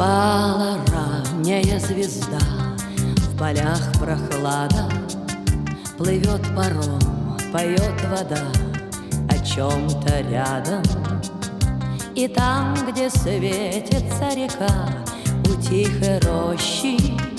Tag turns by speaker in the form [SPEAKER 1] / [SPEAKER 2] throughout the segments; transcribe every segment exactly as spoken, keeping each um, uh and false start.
[SPEAKER 1] Упала ранняя звезда, в полях прохлада, плывет паром, поет вода о чем-то рядом. И там, где светится река, у тихой рощи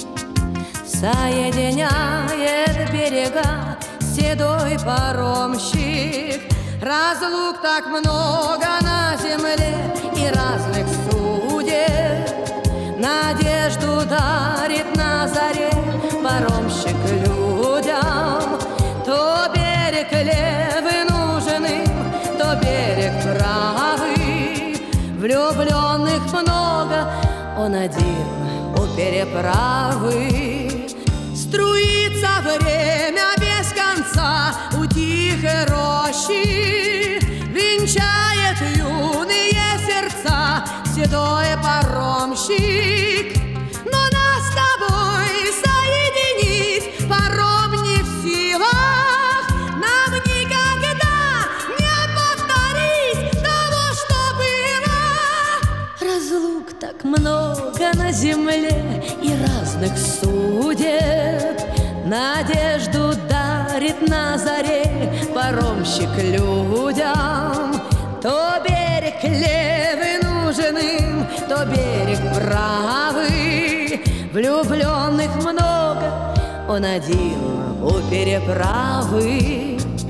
[SPEAKER 1] соединяет берега седой паромщик. Разлук так много на земле и разных судеб, надежду дарит на заре паромщик людям. То берег левый нужен им, то берег правый. Влюбленных много, он один у переправы. Струится время без конца у тихой рощи, венчает юные сердца седой паромщик. Но нас с тобой соединить паром не в силах, нам никогда не повторить того, что было. Разлук так много на земле и разных судеб, надежду дарит на заре паромщик людям. То берег левый нужен им, то берег правый. Влюбленных много, он один у переправы.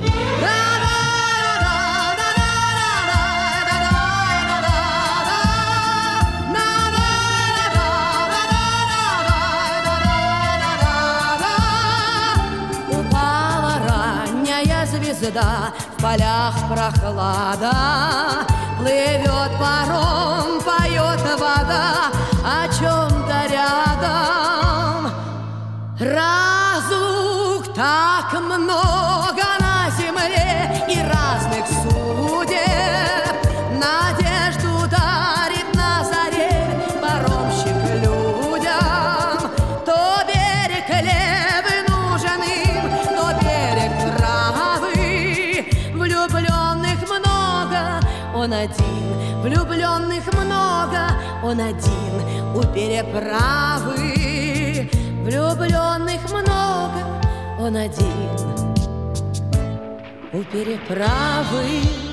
[SPEAKER 1] Звезда, в полях прохлада, плывет паром, поет вода о чем-то рядом. Разлук так много на земле и разных судеб, надежду дарит на заре паромщик людям. То берег левый нужен им, то берег правый. Влюбленных много, он один, влюбленных много, он один у переправы. Влюбленных много, он один у переправы.